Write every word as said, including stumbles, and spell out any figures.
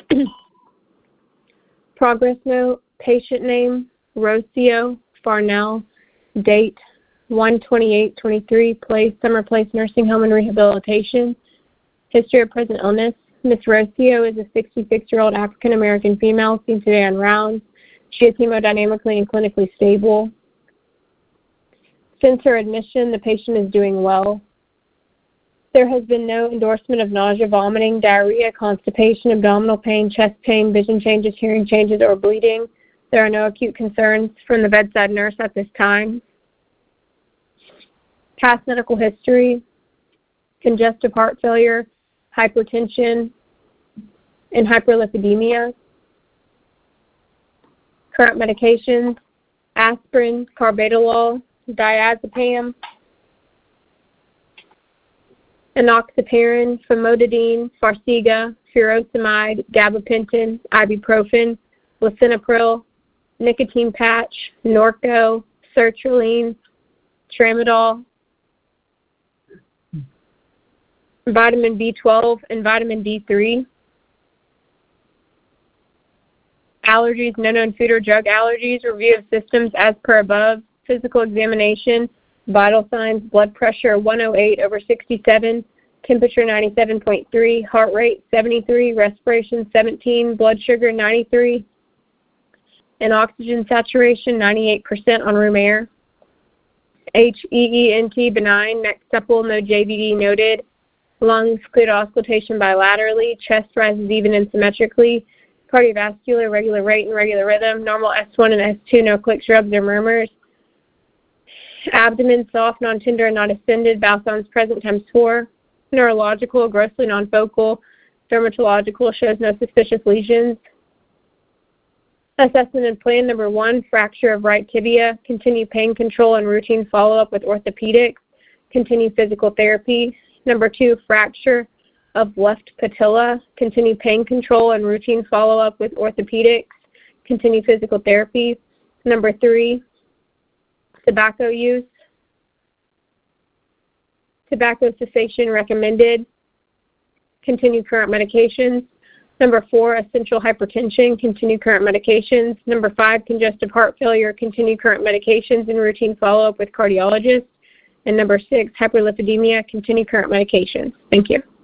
Progress note, patient name, Rocio Farnell, date one twenty-eight twenty-three, place, Summer Place Nursing Home and Rehabilitation. History of present illness. Miz Rocio is a sixty-six-year-old African-American female seen today on rounds. She is hemodynamically and clinically stable. Since her admission, the patient is doing well. There has been no endorsement of nausea, vomiting, diarrhea, constipation, abdominal pain, chest pain, vision changes, hearing changes, or bleeding. There are no acute concerns from the bedside nurse at this time. Past medical history, congestive heart failure, hypertension, and hyperlipidemia. Current medications, aspirin, carvedilol, diazepam, enoxaparin, famotidine, Farxiga, furosemide, gabapentin, ibuprofen, lisinopril, nicotine patch, Norco, sertraline, tramadol, vitamin B twelve, and vitamin D three. Allergies, no known food or drug allergies, review of systems as per above, physical examination, vital signs, blood pressure one oh eight over sixty-seven, temperature ninety-seven point three, heart rate seventy-three, respiration seventeen, blood sugar ninety-three, and oxygen saturation ninety-eight percent on room air. H E E N T benign, neck supple, no J V D noted, lungs clear to auscultation bilaterally, chest rises even and symmetrically, cardiovascular, regular rate and regular rhythm, normal S one and S two, no clicks, rubs, or murmurs. Abdomen soft, non-tender, and not ascended, bowel sounds present times four. Neurological, grossly non-focal. Dermatological, shows no suspicious lesions. Assessment and plan number one, fracture of right tibia. Continue pain control and routine follow-up with orthopedics. Continue physical therapy. Number two, fracture of left patella. Continue pain control and routine follow-up with orthopedics. Continue physical therapy. Number three, tobacco use. Tobacco cessation recommended. Continue current medications. Number four, essential hypertension. Continue current medications. Number five, congestive heart failure. Continue current medications and routine follow-up with cardiologists. And number six, hyperlipidemia. Continue current medications. Thank you.